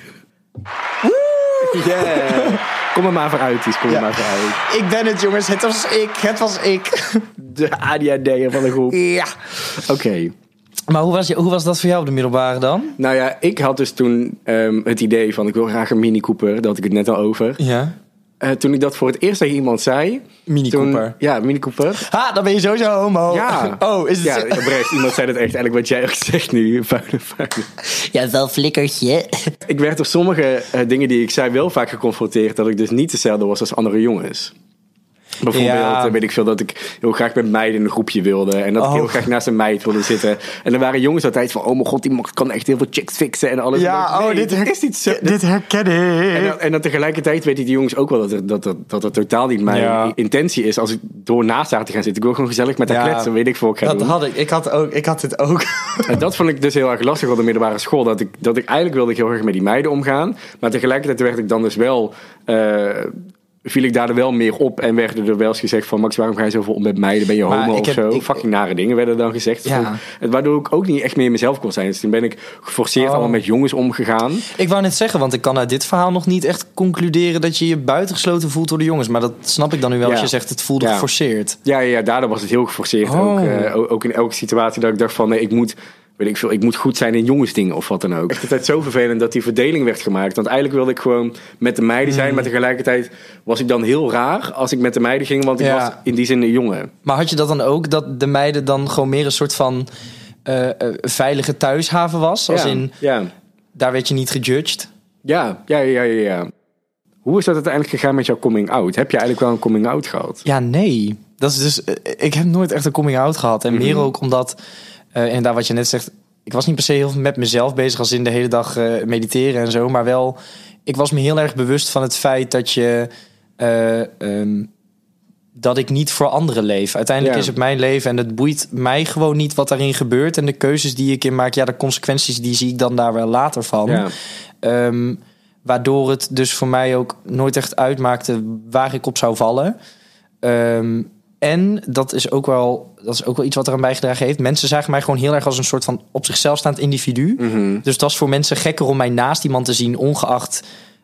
Yeah. Kom er maar vooruit, Ties. Kom er ja. maar vooruit. Ik ben het, jongens. Het was ik. Het was ik. De A D H D'er van de groep. Ja. Oké. Okay. Maar hoe was, je, hoe was dat voor jou op de middelbare dan? Nou ja, ik had dus toen um, het idee van... ik wil graag een Mini Cooper. Daar had ik het net al over. Ja. Uh, toen ik dat voor het eerst tegen iemand zei... Mini toen, Cooper. Ja, Mini Cooper. Ha, dan ben je sowieso homo. Ja. Oh, is het ja, oprecht. Iemand zei dat echt eigenlijk wat jij ook zegt nu. Vuile, vuile. Ja, wel flikkertje. Ik werd door sommige uh, dingen die ik zei wel vaak geconfronteerd... dat ik dus niet hetzelfde was als andere jongens. Bijvoorbeeld, Ja. weet ik veel, dat ik heel graag met meiden in een groepje wilde. En dat Oh. ik heel graag naast een meid wilde zitten. En dan waren jongens altijd van, oh mijn god, die mag- kan echt heel veel chicks fixen en alles. Ja, En dan, oh, nee, dit dit is niet zo. Dit herken ik. En dan, en dan tegelijkertijd weten die jongens ook wel dat er, dat, dat, dat het totaal niet mijn Ja. intentie is als ik door naast haar te gaan zitten. Ik wil gewoon gezellig met haar Ja. kletsen, weet ik veel wat ik ga Dat doen. had ik. Ik had, ook, ik had het ook. En dat vond ik dus heel erg lastig op de middelbare school. Dat ik, dat ik eigenlijk wilde ik heel erg met die meiden omgaan. Maar tegelijkertijd werd ik dan dus wel... Uh, viel ik daar er wel meer op. En werd er wel eens gezegd van... Max, waarom ga je zoveel om met meiden? Ben je Maar homo ik of heb- zo? ik- Fucking nare dingen werden dan gezegd. Ja. Dus ook- waardoor ik ook niet echt meer mezelf kon zijn. Dus toen ben ik geforceerd Oh. allemaal met jongens omgegaan. Ik wou net zeggen, want ik kan uit dit verhaal nog niet echt concluderen dat je je buitengesloten voelt door de jongens. Maar dat snap ik dan nu wel Ja. als je zegt het voelde Ja. geforceerd. Ja, ja, ja, daardoor was het heel geforceerd. Oh. Ook, uh, ook in elke situatie dat ik dacht van... Nee, ik moet... Weet ik veel, ik moet goed zijn in jongensdingen of wat dan ook. Het is zo vervelend dat die verdeling werd gemaakt. Want eigenlijk wilde ik gewoon met de meiden zijn. Mm. Maar tegelijkertijd was ik dan heel raar als ik met de meiden ging. Want ik Ja. was in die zin een jongen. Maar had je dat dan ook, dat de meiden dan gewoon meer een soort van uh, uh, veilige thuishaven was? Als ja, in, ja. daar werd je niet gejudged? Ja, ja, ja, ja, ja. Hoe is dat uiteindelijk gegaan met jouw coming out? Heb je eigenlijk wel een coming out gehad? Ja, nee. Dat is dus, uh, ik heb nooit echt een coming out gehad. En Mhm. meer ook omdat, uh, inderdaad wat je net zegt... Ik was niet per se heel veel met mezelf bezig als in de hele dag uh, mediteren en zo. Maar wel, ik was me heel erg bewust van het feit dat je... Uh, um, dat ik niet voor anderen leef. Uiteindelijk Ja. is het mijn leven en het boeit mij gewoon niet wat daarin gebeurt. En de keuzes die ik in maak, ja, de consequenties die zie ik dan daar wel later van. Ja. Um, waardoor het dus voor mij ook nooit echt uitmaakte waar ik op zou vallen. Um, en dat is ook wel, dat is ook wel iets wat eraan bijgedragen heeft. Mensen zagen mij gewoon heel erg als een soort van op zichzelf staand individu. Mm-hmm. Dus het was voor mensen gekker om mij naast iemand te zien, ongeacht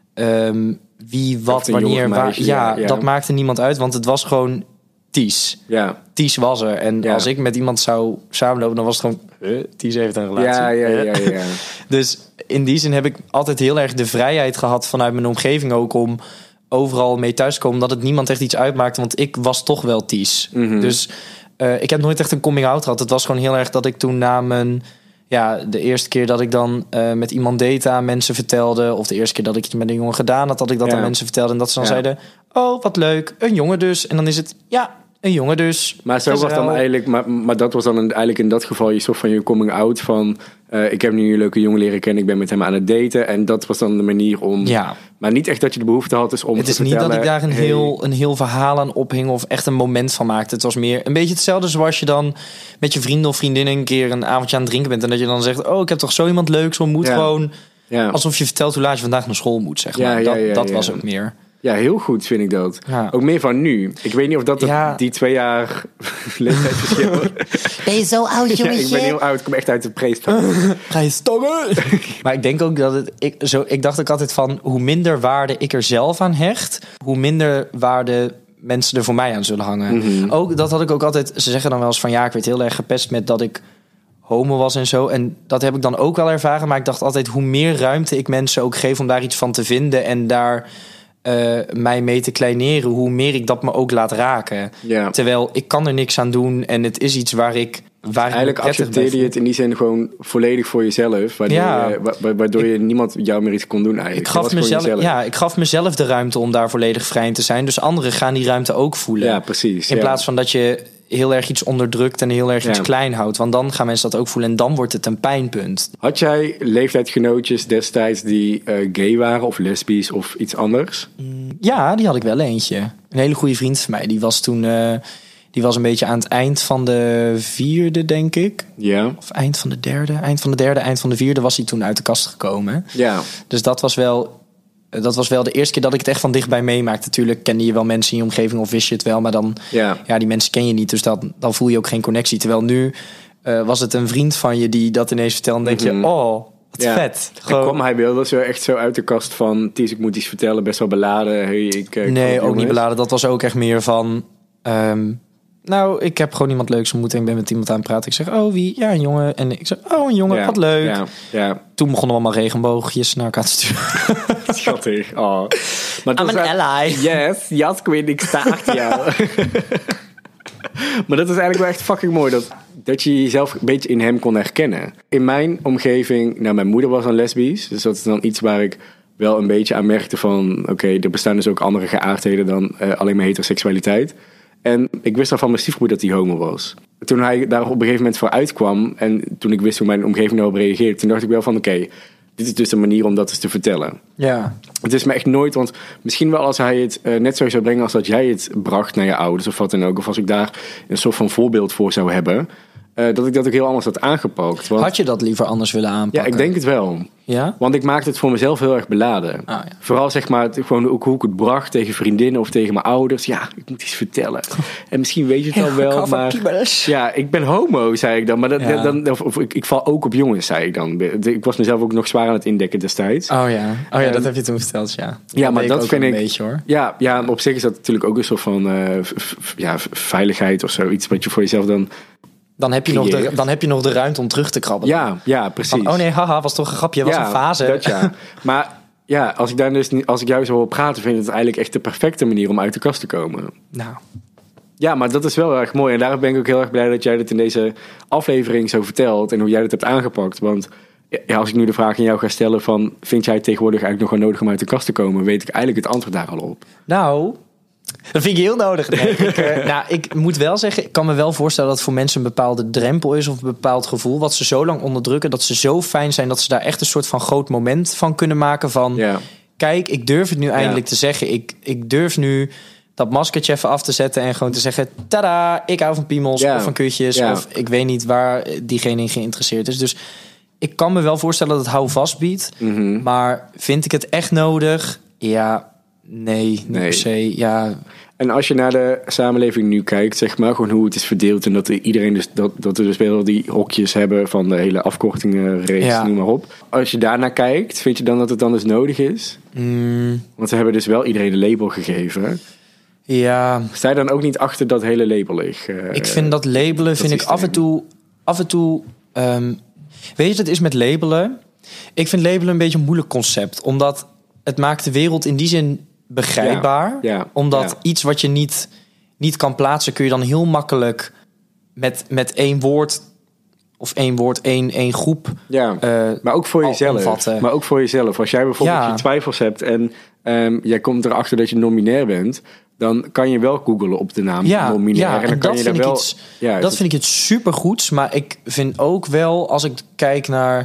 um, wie, wat, een wanneer, jong waar. meisje, Ja, ja, ja. dat maakte niemand uit, want het was gewoon Ties. Ja. Ties was er. En Ja. als ik met iemand zou samenlopen, dan was het gewoon... Uh, Ties heeft een relatie. Ja, ja, ja, ja, ja. Dus in die zin heb ik altijd heel erg de vrijheid gehad vanuit mijn omgeving ook om overal mee thuis te komen, dat het niemand echt iets uitmaakte, want ik was toch wel Ties. Mhm. Dus uh, ik heb nooit echt een coming out gehad. Het was gewoon heel erg dat ik toen na mijn... Ja, de eerste keer dat ik dan uh, met iemand date aan mensen vertelde, of de eerste keer dat ik het met een jongen gedaan had, dat ik dat Ja. aan mensen vertelde en dat ze dan Ja. zeiden, oh, wat leuk, een jongen dus. En dan is het, ja, een jongen dus. Maar zo was dan Gezellig. eigenlijk, maar, maar dat was dan eigenlijk in dat geval je soort van je coming out van, uh, ik heb nu een leuke jongen leren kennen, ik ben met hem aan het daten. En dat was dan de manier om, Ja. maar niet echt dat je de behoefte had dus om Het te is niet vertellen, dat ik daar een, hey, heel, een heel verhaal aan ophing of echt een moment van maakte. Het was meer een beetje hetzelfde zoals je dan met je vrienden of vriendinnen een keer een avondje aan het drinken bent en dat je dan zegt, oh, ik heb toch zo iemand leuks ontmoet. Ja. Gewoon Ja. alsof je vertelt hoe laat je vandaag naar school moet, zeg Ja, maar. ja, dat ja, dat ja. was ook meer. Ja, heel goed vind ik dat. Ja. Ook meer van nu. Ik weet niet of dat het- Ja. die twee jaar leeftijdsverschil was. Ben je zo oud, Ja, jongetje? ik ben heel oud, ik kom echt uit de preest. Ga je stoppen? Maar ik denk ook dat het... Ik, zo, ik dacht ook altijd van, hoe minder waarde ik er zelf aan hecht, hoe minder waarde mensen er voor mij aan zullen hangen. Mhm. Ook, dat had ik ook altijd... Ze zeggen dan wel eens van, ja, ik werd heel erg gepest met dat ik homo was en zo. En dat heb ik dan ook wel ervaren. Maar ik dacht altijd, hoe meer ruimte ik mensen ook geef om daar iets van te vinden en daar uh, mij mee te kleineren, hoe meer ik dat me ook laat raken. Ja. Terwijl ik kan er niks aan doen en het is iets waar ik... Waar ik me Eigenlijk prettig bij accepteerde je voel. het in die zin gewoon volledig voor jezelf. Waardoor, Ja. je, wa- wa- waardoor je niemand jou meer iets kon doen eigenlijk. Ik Je gaf, was gewoon mezelf, jezelf. ja, ik gaf mezelf de ruimte om daar volledig vrij in te zijn. Dus anderen gaan die ruimte ook voelen. Ja, precies. In ja. plaats van dat je heel erg iets onderdrukt en heel erg iets Ja. klein houdt. Want dan gaan mensen dat ook voelen en dan wordt het een pijnpunt. Had jij leeftijdsgenootjes destijds die uh, gay waren of lesbisch of iets anders? Ja, die had ik wel eentje. Een hele goede vriend van mij. Die was toen... Uh, die was een beetje aan het eind van de vierde, denk ik. Ja. Of eind van de derde. Eind van de derde, eind van de vierde was hij toen uit de kast gekomen. Ja. Dus dat was wel... Dat was wel de eerste keer dat ik het echt van dichtbij meemaakte. Natuurlijk kende je wel mensen in je omgeving of wist je het wel. Maar dan, Ja. ja, die mensen ken je niet. Dus dat, dan voel je ook geen connectie. Terwijl nu uh, was het een vriend van je die dat ineens vertelde. En denk je, Mhm. oh, wat Ja. vet. En kwam hij wel zo echt zo uit de kast van, Ties, ik moet iets vertellen, best wel beladen. Hey, ik, ik Nee, vond ook jongens. niet beladen. Dat was ook echt meer van... Um, nou, ik heb gewoon iemand leuks ontmoet en ik ben met iemand aan het praten. Ik zeg, oh, wie? Ja, een jongen. En ik zeg, oh, een jongen, Ja. wat leuk. Ja. Ja. Toen begonnen we allemaal regenboogjes naar elkaar te sturen. Schattig. Oh. Maar I'm dat an is- ally. Yes, Jas Quinn, ik sta achter jou. Maar dat is eigenlijk wel echt fucking mooi. Dat, dat je jezelf een beetje in hem kon herkennen. In mijn omgeving, nou mijn moeder was dan lesbisch. Dus dat is dan iets waar ik wel een beetje aan merkte van... oké, okay, er bestaan dus ook andere geaardheden dan uh, alleen maar heteroseksualiteit. En ik wist al van mijn stiefbroer dat hij homo was. Toen hij daar op een gegeven moment voor uitkwam... en toen ik wist hoe mijn omgeving daarop reageerde... toen dacht ik wel van oké, okay, dit is dus de manier om dat eens te vertellen. Ja. Het is me echt nooit... want misschien wel als hij het uh, net zo zou brengen... als dat jij het bracht naar je ouders of wat dan ook... of als ik daar een soort van voorbeeld voor zou hebben... Uh, dat ik dat ook heel anders had aangepakt. Want, had je dat liever anders willen aanpakken? Ja, ik denk het wel. Ja? Want ik maakte het voor mezelf heel erg beladen. Ah, ja. Vooral zeg maar, gewoon ook hoe ik het bracht tegen vriendinnen of tegen mijn ouders. Ja, ik moet iets vertellen. En misschien weet je het al wel, maar... Ja, ik ben homo, zei ik dan. Maar dat, ja. dan, of, of ik, ik val ook op jongens, zei ik dan. Ik was mezelf ook nog zwaar aan het indekken destijds. Oh ja, oh, ja um, dat heb je toen verteld, ja. Ja, dat maar dat vind ik... een beetje, hoor. Ja, ja, op zich is dat natuurlijk ook een soort van uh, f, f, ja, veiligheid of zoiets. Wat je voor jezelf dan... Dan heb, je nog de, dan heb je nog de ruimte om terug te krabbelen. Ja, ja, precies. Van, oh nee, haha, was toch een grapje, was ja, een fase. Dat ja. Maar ja, als ik daar dus niet, als ik jou zo hoor praten, vind ik het eigenlijk echt de perfecte manier om uit de kast te komen. Nou. Ja, maar dat is wel erg mooi. En daarom ben ik ook heel erg blij dat jij dit in deze aflevering zo vertelt en hoe jij dit hebt aangepakt. Want ja, als ik nu de vraag aan jou ga stellen van, vind jij het tegenwoordig eigenlijk nog wel nodig om uit de kast te komen, weet ik eigenlijk het antwoord daar al op. Nou... Dat vind ik heel nodig. Nee, ik, uh, nou, ik moet wel zeggen, ik kan me wel voorstellen dat voor mensen een bepaalde drempel is of een bepaald gevoel wat ze zo lang onderdrukken, dat ze zo fijn zijn dat ze daar echt een soort van groot moment van kunnen maken van, ja. Kijk, ik durf het nu eindelijk ja. te zeggen. Ik, ik durf nu dat maskertje even af te zetten en gewoon te zeggen, tada, ik hou van piemels ja. of van kutjes ja. of ik weet niet waar diegene in geïnteresseerd is. Dus ik kan me wel voorstellen dat het houvast biedt, mm-hmm. maar vind ik het echt nodig? Ja. Nee, niet nee. per se. Ja. En als je naar de samenleving nu kijkt, zeg maar, gewoon hoe het is verdeeld en dat iedereen dus dat, dat we dus wel die hokjes hebben van de hele afkortingen, race, ja. noem maar op. Als je daarnaar kijkt, vind je dan dat het dan dus nodig is? Mm. Want ze hebben dus wel iedereen een label gegeven. Ja. Sta je dan ook niet achter dat hele label? Uh, ik vind dat labelen, dat vind ik af en toe, af en toe. Um, weet je, het is met labelen. Ik vind labelen een beetje een moeilijk concept, omdat het maakt de wereld in die zin begrijpbaar. Ja, ja, omdat ja. iets wat je niet, niet kan plaatsen, kun je dan heel makkelijk met, met één woord of één woord, één, één groep. Ja, uh, maar ook voor jezelf. Omvatten. Maar ook voor jezelf. Als jij bijvoorbeeld ja. je twijfels hebt en um, jij komt erachter dat je non-binair bent, dan kan je wel googlen op de naam ja, non-binair. Ja, en dan en kan dat je vind daar ik wel. Iets, ja, dat vind ik het supergoeds. Maar ik vind ook wel, als ik kijk naar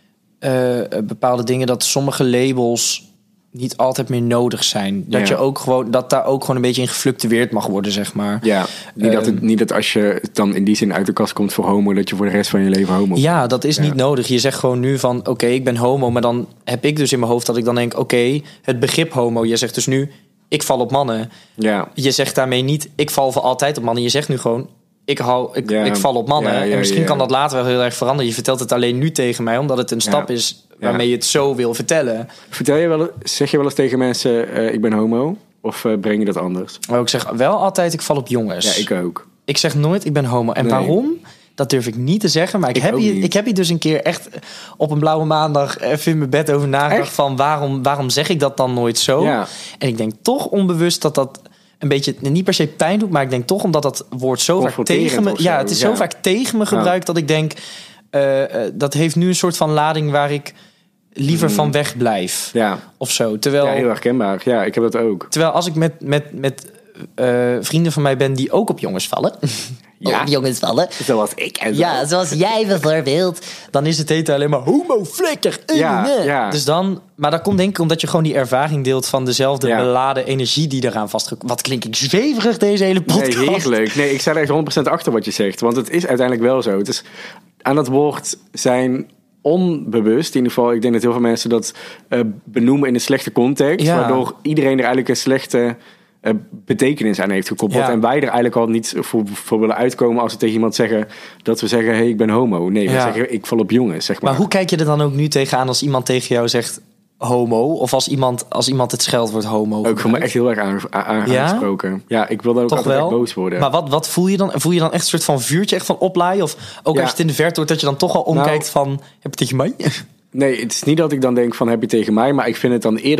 uh, bepaalde dingen, dat sommige labels niet altijd meer nodig zijn. Dat ja. je ook gewoon, dat daar ook gewoon een beetje in gefluctueerd mag worden, zeg maar. Ja, niet, uh, dat het, niet dat als je dan in die zin uit de kast komt voor homo, dat je voor de rest van je leven homo bent. Ja, dat is ja. niet nodig. Je zegt gewoon nu van, oké, okay, ik ben homo, maar dan heb ik dus in mijn hoofd dat ik dan denk, oké, okay, het begrip homo. Je zegt dus nu, ik val op mannen. Ja. Je zegt daarmee niet, ik val voor altijd op mannen. Je zegt nu gewoon, ik, hou, ik, ja. ik val op mannen. Ja, ja, en misschien ja. kan dat later wel heel erg veranderen. Je vertelt het alleen nu tegen mij, omdat het een stap ja. is waarmee je het zo wil vertellen. Vertel je wel, zeg je wel eens tegen mensen, uh, ik ben homo? Of uh, breng je dat anders? Oh, ik zeg wel altijd, ik val op jongens. Ja, ik ook. Ik zeg nooit, ik ben homo. En nee. waarom? Dat durf ik niet te zeggen. Maar ik, ik, heb, hier, ik heb hier dus een keer echt op een blauwe maandag even in mijn bed over nagedacht echt? van waarom, waarom zeg ik dat dan nooit zo? Ja. En ik denk toch onbewust dat dat een beetje, niet per se pijn doet, maar ik denk toch omdat dat woord zo vaak tegen me, ja, het is ja. zo vaak tegen me gebruikt ja. dat ik denk, uh, uh, dat heeft nu een soort van lading waar ik liever mm. van weg blijf. Ja. Of zo. Terwijl, ja, heel herkenbaar. Ja, ik heb dat ook. Terwijl als ik met, met, met uh, vrienden van mij ben die ook op jongens vallen. Ja. Op jongens vallen. Zoals ik en zo. Ja, zoals jij bijvoorbeeld. Dan is het eten alleen maar homo, flikker. Ja, ja. Dus dan, maar dat komt denk ik omdat je gewoon die ervaring deelt van dezelfde ja. beladen energie die eraan vastgekomen. Wat klink ik zweverig deze hele podcast. Nee, heerlijk. Nee, ik sta er echt honderd procent achter wat je zegt. Want het is uiteindelijk wel zo. Het is aan het woord zijn onbewust. In ieder geval, ik denk dat heel veel mensen dat uh, benoemen in een slechte context. Ja. Waardoor iedereen er eigenlijk een slechte uh, betekenis aan heeft gekoppeld. Ja. En wij er eigenlijk al niet voor, voor willen uitkomen als we tegen iemand zeggen dat we zeggen, hey, ik ben homo. Nee, we ja. zeggen, ik val op jongens, zeg maar. Maar hoe kijk je er dan ook nu tegenaan als iemand tegen jou zegt homo? Of als iemand, als iemand het scheldwoord homo ook voor me echt heel erg aan, aan, ja? aangesproken. Ja, ik wil dan ook toch altijd wel boos worden. Maar wat, wat voel je dan? Voel je dan echt een soort van vuurtje echt van oplaaien? Of ook ja. als je het in de verte hoort dat je dan toch al omkijkt nou, van, heb je tegen mij? Nee, het is niet dat ik dan denk van, heb je tegen mij? Maar ik vind het dan eerder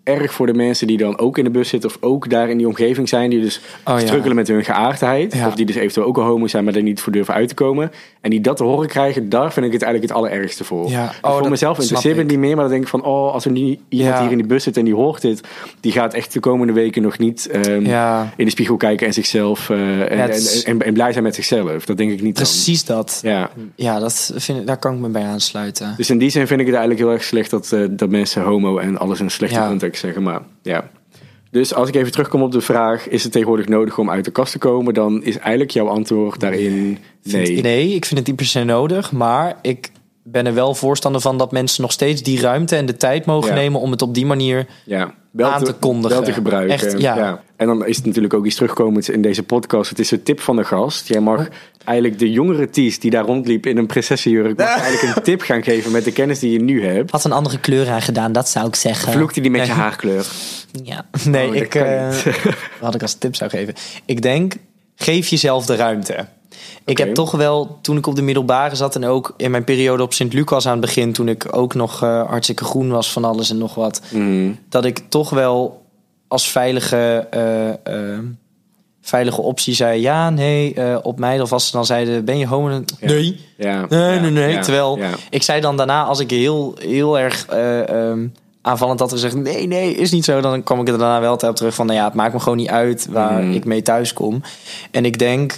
erg voor de mensen die dan ook in de bus zitten of ook daar in die omgeving zijn, die dus Oh, ja. struggelen met hun geaardheid. Ja. Of die dus eventueel ook al homo zijn, maar er niet voor durven uit te komen. En die dat te horen krijgen, daar vind ik het eigenlijk het allerergste voor. Ja. Dus Oh, voor dat mezelf snap interesseert me ik. het niet meer, maar dan denk ik van, oh, als er nu iemand Ja. hier in die bus zit en die hoort dit, die gaat echt de komende weken nog niet um, Ja. in de spiegel kijken en zichzelf uh, en, Ja, het is- en, en, en blij zijn met zichzelf. Dat denk ik niet dan. Precies dat. Ja. Ja, dat vind ik, daar kan ik me bij aansluiten. Dus in die zin vind ik het eigenlijk heel erg slecht dat, uh, dat mensen homo en alles in een slechte Ja. context zeggen. Maar ja. Dus als ik even terugkom op de vraag, is het tegenwoordig nodig om uit de kast te komen? Dan is eigenlijk jouw antwoord daarin nee. Vind- nee, ik vind het niet per se nodig. Maar ik ben er wel voorstander van dat mensen nog steeds die ruimte en de tijd mogen Ja. nemen om het op die manier Ja, wel aan te kondigen. Wel te gebruiken. Echt, ja. En dan is het natuurlijk ook iets terugkomend in deze podcast. Het is de tip van de gast. Jij mag eigenlijk de jongere Ties die daar rondliep in een prinsessenjurk, mag eigenlijk een tip gaan geven met de kennis die je nu hebt. Had een andere kleur aangedaan, dat zou ik zeggen. Vloekte die met je Nee. haarkleur? Ja. Nee, Oh, dat ik, kan eh, niet. wat ik als tip zou geven. Ik denk, geef jezelf de ruimte. Ik Oké. heb toch wel, toen ik op de middelbare zat en ook in mijn periode op Sint-Lucas aan het begin, toen ik ook nog uh, hartstikke groen was van alles en nog wat, Mm. dat ik toch wel als veilige, uh, uh, veilige optie zei, ja, nee, uh, op mij. Of als ze dan zeiden, ben je homo? Ja. Nee. Ja. Nee, Ja. nee, nee. Ja. Terwijl Ja. ik zei dan daarna, als ik heel, heel erg uh, um, aanvallend had gezegd, nee, nee, is niet zo, dan kwam ik er daarna wel op terug van, nou ja, het maakt me gewoon niet uit waar Mm. ik mee thuis kom. En ik denk,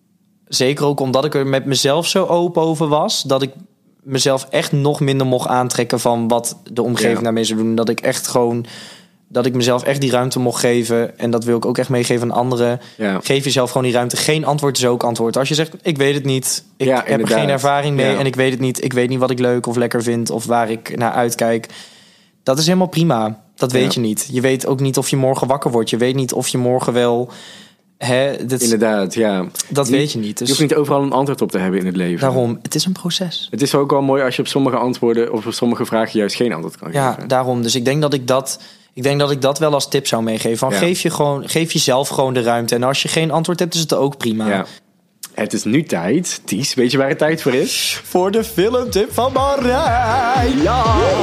zeker ook omdat ik er met mezelf zo open over was, dat ik mezelf echt nog minder mocht aantrekken van wat de omgeving Ja. daarmee zou doen. Dat ik echt gewoon, dat ik mezelf echt die ruimte mocht geven. En dat wil ik ook echt meegeven aan anderen. Ja. Geef jezelf gewoon die ruimte. Geen antwoord is ook antwoord. Als je zegt, ik weet het niet. Ik Ja, heb er inderdaad. geen ervaring mee Ja. en ik weet het niet. Ik weet niet wat ik leuk of lekker vind of waar ik naar uitkijk. Dat is helemaal prima. Dat weet Ja. je niet. Je weet ook niet of je morgen wakker wordt. Je weet niet of je morgen wel... Hè, dit, Inderdaad, ja. dat Niet- weet je niet. Je Dus hoeft niet overal een antwoord op te hebben in het leven. daarom, het is een proces. Het is ook wel mooi als je op sommige antwoorden of op sommige vragen juist geen antwoord kan Ja, geven. daarom. Dus ik denk dat ik dat... Ik denk dat ik dat wel als tip zou meegeven. Van Ja. geef, je gewoon, geef jezelf gewoon de ruimte. En als je geen antwoord hebt, is het ook prima. Ja. Het is nu tijd. Ties, weet je waar het tijd voor is? Voor de filmtip van Marijn. Ja!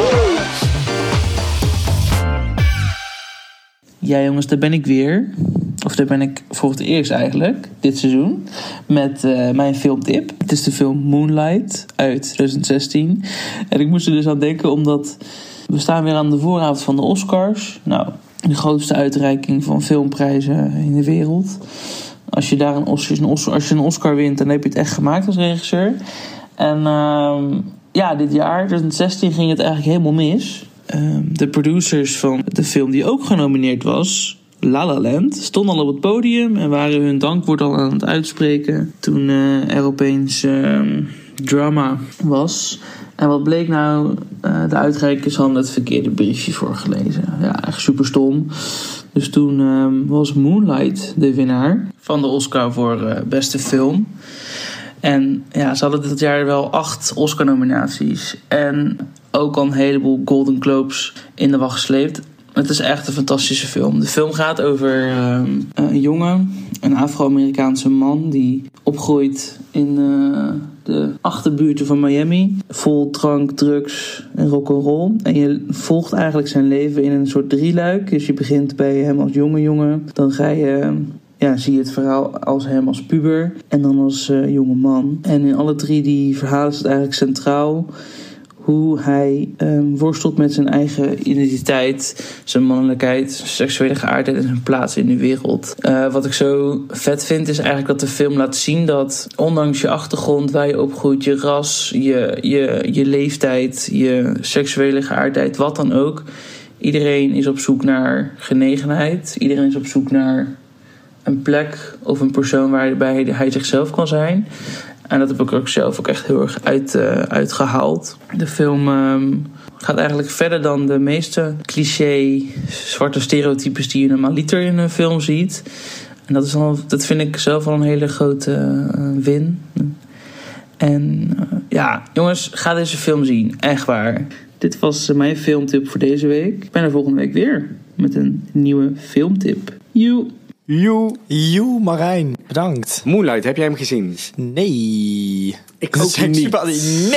Ja jongens, daar ben ik weer. Of daar ben ik voor het eerst eigenlijk, dit seizoen. Met uh, mijn filmtip. Het is de film Moonlight uit twintig zestien. En ik moest er dus aan denken omdat we staan weer aan de vooravond van de Oscars. Nou, de grootste uitreiking van filmprijzen in de wereld. Als je daar een Oscar, een Oscar, als je een Oscar wint, dan heb je het echt gemaakt als regisseur. En uh, ja, dit jaar, twintig zestien, ging het eigenlijk helemaal mis. Uh, de producers van de film die ook genomineerd was, La La Land, stonden al op het podium en waren hun dankwoord al aan het uitspreken toen uh, er opeens uh, drama was. En wat bleek nou? Uh, de uitreikers hadden het verkeerde briefje voorgelezen. Ja, echt super stom. Dus toen uh, was Moonlight de winnaar van de Oscar voor uh, beste film. En ja, ze hadden dit jaar wel acht Oscar-nominaties. En ook al een heleboel Golden Globes in de wacht gesleept. Het is echt een fantastische film. De film gaat over uh, een jongen, een Afro-Amerikaanse man die opgroeit in uh, de achterbuurten van Miami. Vol drank, drugs en rock'n'roll. En je volgt eigenlijk zijn leven in een soort drieluik. Dus je begint bij hem als jonge jongen. Dan ga je... Ja, zie je het verhaal als hem als puber en dan als uh, jonge man. En in alle drie die verhalen is het eigenlijk centraal hoe hij um, worstelt met zijn eigen identiteit, zijn mannelijkheid, zijn seksuele geaardheid en zijn plaats in de wereld. Uh, wat ik zo vet vind is eigenlijk dat de film laat zien dat ondanks je achtergrond, waar je opgroeit, je ras, je, je, je leeftijd, je seksuele geaardheid, wat dan ook, iedereen is op zoek naar genegenheid. Iedereen is op zoek naar een plek of een persoon waarbij hij zichzelf kan zijn. En dat heb ik ook zelf ook echt heel erg uit, uh, uitgehaald. De film um, gaat eigenlijk verder dan de meeste cliché zwarte stereotypes die je normaaliter in een film ziet. En dat, is dan, dat vind ik zelf wel een hele grote uh, win. En uh, ja, jongens, ga deze film zien. Echt waar. Dit was uh, mijn filmtip voor deze week. Ik ben er volgende week weer met een nieuwe filmtip. Joe! Joe, Joe Marijn. Bedankt. Moonlight, heb jij hem gezien? Nee. Ik ook niet. Super,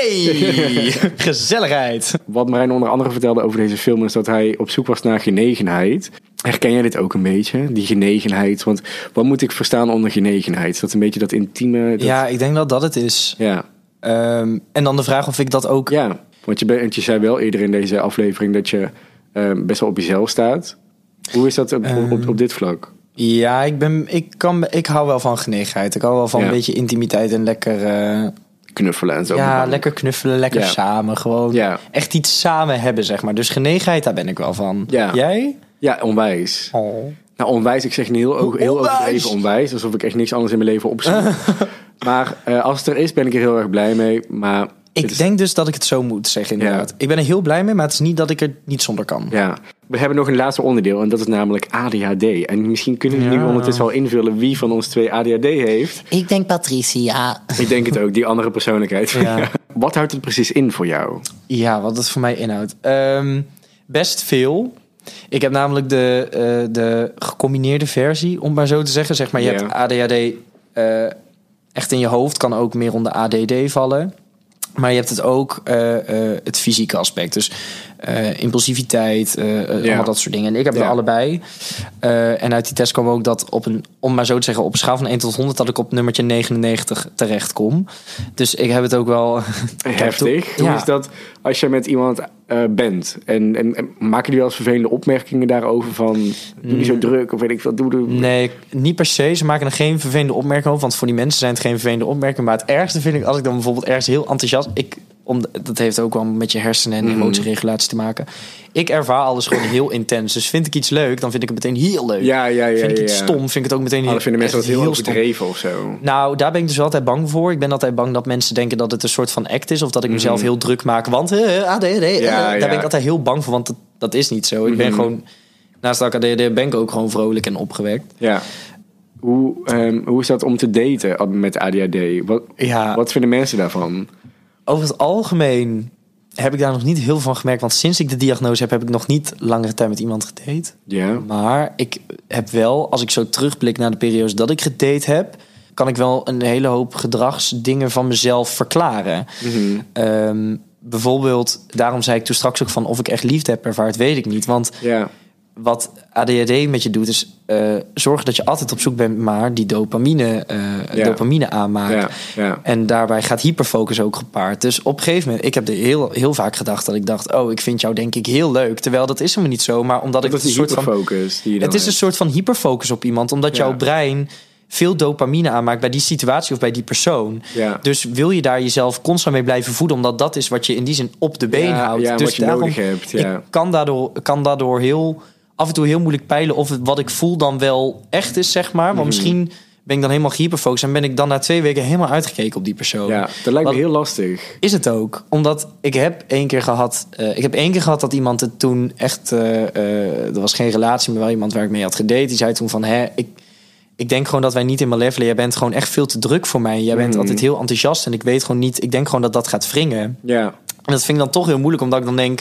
nee. Gezelligheid. Wat Marijn onder andere vertelde over deze film is dat hij op zoek was naar genegenheid. Herken jij dit ook een beetje? Die genegenheid. Want wat moet ik verstaan onder genegenheid? Is dat een beetje dat intieme? Dat... Ja, ik denk dat dat het is. Ja. Um, en dan de vraag of ik dat ook... Ja, want je, bent, je zei wel eerder in deze aflevering dat je um, best wel op jezelf staat. Hoe is dat op, um, op, op dit vlak? Ja, ik, ben, ik, kan, ik hou wel van genegenheid. Ik hou wel van ja. een beetje intimiteit en lekker... Uh, knuffelen en zo. Ja, lekker knuffelen, lekker ja. samen. Gewoon ja. echt iets samen hebben, zeg maar. Dus genegenheid, daar ben ik wel van. Ja. Jij? Ja, onwijs. Oh. Nou, onwijs, ik zeg niet heel, heel overdreven onwijs. Alsof ik echt niks anders in mijn leven opzoek. Maar uh, als het er is, ben ik er heel erg blij mee. Maar ik is... denk dus dat ik het zo moet zeggen, inderdaad. Ja. Ik ben er heel blij mee, maar het is niet dat ik er niet zonder kan. Ja. We hebben nog een laatste onderdeel en dat is namelijk A D H D. En misschien kunnen we ja. nu ondertussen wel invullen wie van ons twee A D H D heeft. Ik denk Patricia. Ik denk het ook, die andere persoonlijkheid. Ja. Wat houdt het precies in voor jou? Ja, wat het voor mij inhoudt. Um, best veel. Ik heb namelijk de, uh, de gecombineerde versie, om maar zo te zeggen. Zeg maar, je ja. hebt A D H D uh, echt in je hoofd, kan ook meer onder A D D vallen. Maar je hebt het ook, uh, uh, het fysieke aspect. Dus uh, impulsiviteit, uh, ja. allemaal dat soort dingen. En ik heb ja. er allebei. Uh, en uit die test kwam ook dat op een, om maar zo te zeggen, op een schaal van één tot honderd... dat ik op nummertje negenennegentig terecht kom. Dus ik heb het ook wel... Heftig. Ja. Hoe is dat als je met iemand uh, bent? En, en, en maken die wel eens vervelende opmerkingen daarover van... doe niet zo druk of weet ik wat, doe, doe. Nee, niet per se. Ze maken er geen vervelende opmerkingen over. Want voor die mensen zijn het geen vervelende opmerkingen. Maar het ergste vind ik, als ik dan bijvoorbeeld ergens heel enthousiast... Ik, om, dat heeft ook wel met je hersenen en emotieregulatie te maken. Ik ervaar alles gewoon heel intens. Dus vind ik iets leuk, dan vind ik het meteen heel leuk. Ja, ja, ja, vind ik iets ja. stom, vind ik het ook meteen heel... Dan vinden mensen dat heel, heel overdreven stom. of zo. Nou, daar ben ik dus wel altijd bang voor. Ik ben altijd bang dat mensen denken dat het een soort van act is. Of dat ik mezelf mm-hmm. heel druk maak. Want uh, A D H D, uh, ja, daar ja. ben ik altijd heel bang voor. Want dat, dat is niet zo. Mm-hmm. Ik ben gewoon... Naast dat A D H D ben ik ook gewoon vrolijk en opgewekt. Ja. Hoe, um, hoe is dat om te daten met A D H D? Wat, ja. wat vinden mensen daarvan? Over het algemeen heb ik daar nog niet heel van gemerkt. Want sinds ik de diagnose heb, heb ik nog niet langere tijd met iemand gedate. Ja. Maar ik heb wel, als ik zo terugblik naar de periodes dat ik gedate heb... kan ik wel een hele hoop gedragsdingen van mezelf verklaren. Mm-hmm. Um, bijvoorbeeld, daarom zei ik toen straks ook van... of ik echt liefde heb ervaard, weet ik niet. Want... Ja. Wat A D H D met je doet, is uh, zorgen dat je altijd op zoek bent naar die dopamine, uh, ja. dopamine aanmaken. Ja, ja. En daarbij gaat hyperfocus ook gepaard. Dus op een gegeven moment, ik heb er heel, heel vaak gedacht dat ik dacht, oh, ik vind jou denk ik heel leuk. Terwijl dat is helemaal niet zo, maar omdat dat ik is een soort hyperfocus van, die je dan het is hebt. een soort van hyperfocus op iemand, omdat ja. jouw brein veel dopamine aanmaakt bij die situatie of bij die persoon. Ja. Dus wil je daar jezelf constant mee blijven voeden, omdat dat is wat je in die zin op de been ja, houdt. Ja, dus wat je daarom, nodig hebt. Ja. Ik kan daardoor, kan daardoor heel... af en toe heel moeilijk peilen of het wat ik voel dan wel echt is, zeg maar. Want mm-hmm. misschien ben ik dan helemaal hyperfocust en ben ik dan na twee weken helemaal uitgekeken op die persoon. Ja, dat lijkt wat, me heel lastig. Is het ook. Omdat ik heb één keer gehad... Uh, ik heb één keer gehad dat iemand het toen echt... Uh, uh, er was geen relatie, maar wel iemand waar ik mee had gedate. Die zei toen van, hè, ik, ik denk gewoon dat wij niet in mijn levelen. Jij bent gewoon echt veel te druk voor mij. Jij bent mm-hmm. altijd heel enthousiast en ik weet gewoon niet... Ik denk gewoon dat dat gaat wringen. Ja. En dat vind ik dan toch heel moeilijk, omdat ik dan denk...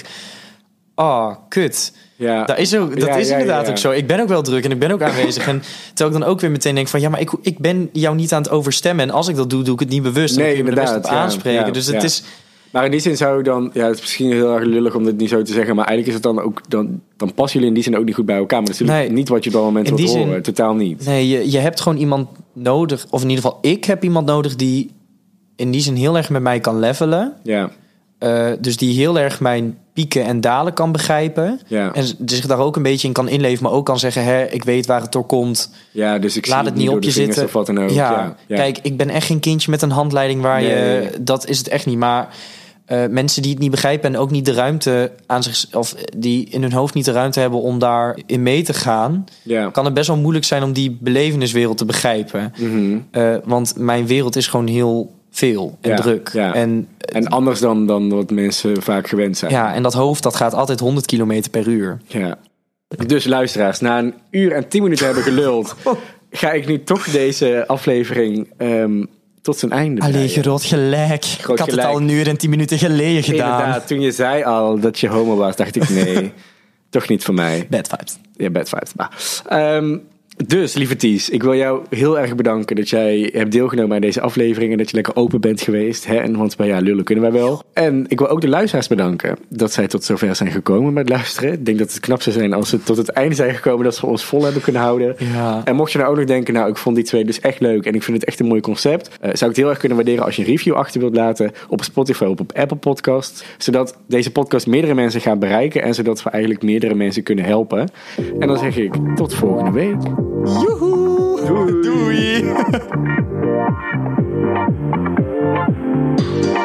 Oh, kut. Ja. Dat is, ook, dat ja, is ja, inderdaad ja. ook zo. Ik ben ook wel druk en ik ben ook aanwezig. En terwijl ik dan ook weer meteen denk van... ja, maar ik, ik ben jou niet aan het overstemmen. En als ik dat doe, doe ik het niet bewust. Nee, dan kun je me er best op ja, aanspreken. Ja, dus het ja. is... Maar in die zin zou ik dan... Ja, het is misschien heel erg lullig om dit niet zo te zeggen... maar eigenlijk is het dan ook... dan, dan passen jullie in die zin ook niet goed bij elkaar. Maar dat is natuurlijk Nee. niet wat je op dat moment In wilt die horen. zin- Totaal niet. Nee, je, je hebt gewoon iemand nodig. Of in ieder geval, ik heb iemand nodig die in die zin heel erg met mij kan levelen. Ja, Uh, dus die heel erg mijn pieken en dalen kan begrijpen. ja. En zich daar ook een beetje in kan inleven. Maar ook kan zeggen, hè, ik weet waar het door komt. ja dus ik Laat zie het niet door op de je vingers zitten. Of wat dan ook. Ja, Ja, ja. Kijk, ik ben echt geen kindje met een handleiding waar Nee. je... Dat is het echt niet. Maar uh, mensen die het niet begrijpen en ook niet de ruimte aan zich... of die in hun hoofd niet de ruimte hebben om daarin mee te gaan... Ja. kan het best wel moeilijk zijn om die beleveniswereld te begrijpen. Mm-hmm. Uh, want mijn wereld is gewoon heel veel en Ja, druk. ja. En, En anders dan, dan wat mensen vaak gewend zijn. ja, en dat hoofd dat gaat altijd honderd kilometer per uur. Ja. Dus luisteraars, na een uur en tien minuten hebben geluld... ga ik nu toch deze aflevering um, tot zijn einde Allee, brengen. groot gelijk. Groot ik had gelijk. het al een uur en tien minuten geleden gedaan. Inderdaad, toen je zei al dat je homo was, dacht ik nee, toch niet voor mij. Bad vibes. Ja, bad vibes. Maar, um, Dus, lieve Ties, ik wil jou heel erg bedanken dat jij hebt deelgenomen aan deze aflevering en dat je lekker open bent geweest. Hè? En, want bij ja, lullen kunnen wij wel. En ik wil ook de luisteraars bedanken dat zij tot zover zijn gekomen met luisteren. Ik denk dat het knap zou zijn als ze tot het einde zijn gekomen, dat ze ons vol hebben kunnen houden. Ja. En mocht je nou ook nog denken, nou, ik vond die twee dus echt leuk en ik vind het echt een mooi concept, uh, zou ik het heel erg kunnen waarderen als je een review achter wilt laten op Spotify of op Apple Podcast, zodat deze podcast meerdere mensen gaat bereiken en zodat we eigenlijk meerdere mensen kunnen helpen. En dan zeg ik tot volgende week. Joehoe! Doei! Doei.